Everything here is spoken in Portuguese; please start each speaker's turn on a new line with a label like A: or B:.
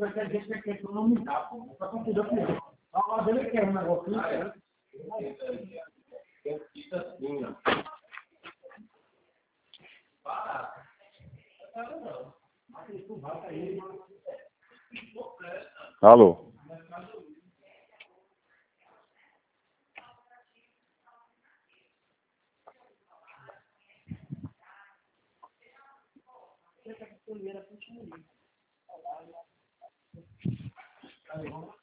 A: que a gente quer economizar, pô. Não faz sentido com ele. A dele quer um negócio, né?
B: Fica assim, ó. Para.
C: Alô?
A: Primeira continua.